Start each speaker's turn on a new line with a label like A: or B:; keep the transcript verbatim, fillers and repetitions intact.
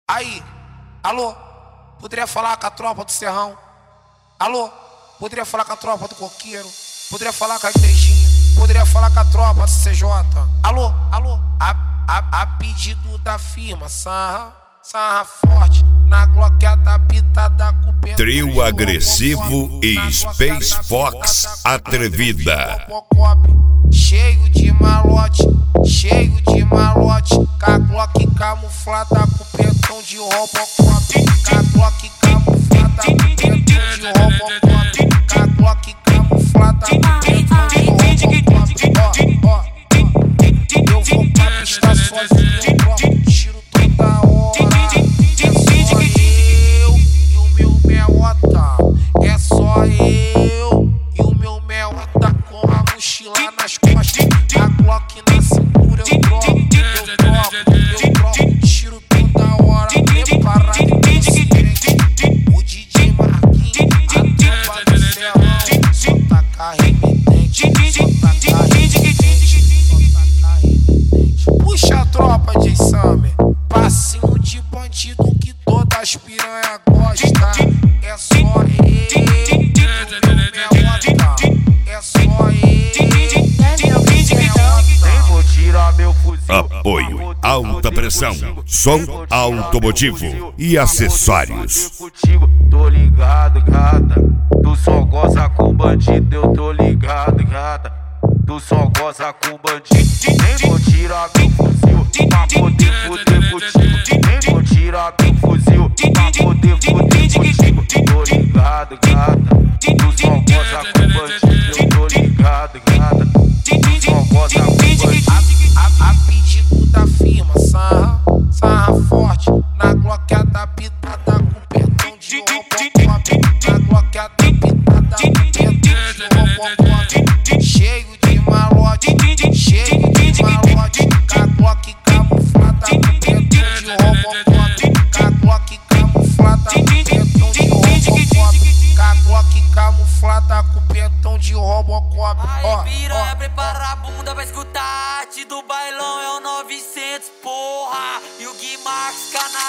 A: Aí, alô, poderia falar com a tropa do Serrão? Alô, poderia falar com a tropa do Coqueiro? Poderia falar com a igrejinha? Poderia falar com a tropa do C J? Alô, alô, a, a, a pedido da firma, sarra, sarra forte, na gloqueada pitada com o
B: Trio agressivo e Space Fox atrevida.
A: Cheio de malote, cheio de malote, com a Glock camuflada com pentão de Robocop, com a Glock camuflada com pentão de Robocop, com a Glock camuflada com pentão de Robocop. Ó, ó, eu vou pra pista sozinho, eu troco tiro toda hora. É só eu e o meu meota, é só eu e o meu meota com a mochila nas costas, a Glock na cintura, eu troco, eu troco, eu troco tiro toda hora, preparado e consciente. O D J Marquinhos, a tropa do Serrão, só taca remitente, só taca remitente, só taca remitente. Puxa a tropa, J Summer, passinho de bandido que todas as piranha gostam. É só eu, o meu meota, é só eu.
B: Apoio, alta pressão, som automotivo e acessórios.
C: Tô ligado, gata. Tu só goza com bandido, eu tô ligado, gata. Tu só goza com bandido. Nem vou tirar meu fuzil pra poder foder contigo. Nem vou tirar meu fuzil pra poder foder contigo. Tô ligado, gata. Tu só goza com bandido, eu tô ligado, gata. Tu só goza com bandido.
A: A, a pedido da firma, sarra, sarra forte, na gloqueada pitada com pentão de Robocop, na gloqueada pitada com pentão de Robocop, cheio de malote, cheio de malote, com a Glock camuflada com pentão de Robocop, com a Glock camuflada com pentão de Robocop, com a Glock camuflada com pentão de Robocop. Ó,
D: piranha, prepara a bunda pra escutar. Do bailão é o novecentos, porra. E o Gui Max, canal.